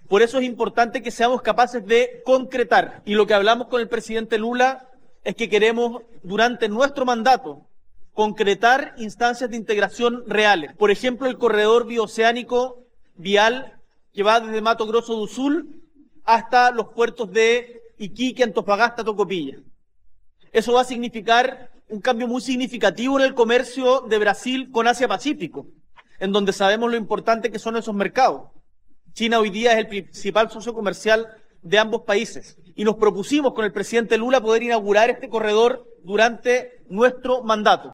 Por eso es importante que seamos capaces de concretar. Y lo que hablamos con el presidente Lula es que queremos, durante nuestro mandato, concretar instancias de integración reales. Por ejemplo, el corredor bioceánico vial que va desde Mato Grosso do Sul hasta los puertos de Iquique, Antofagasta, Tocopilla. Eso va a significar un cambio muy significativo en el comercio de Brasil con Asia-Pacífico, en donde sabemos lo importante que son esos mercados. China hoy día es el principal socio comercial de ambos países y nos propusimos con el presidente Lula poder inaugurar este corredor durante nuestro mandato.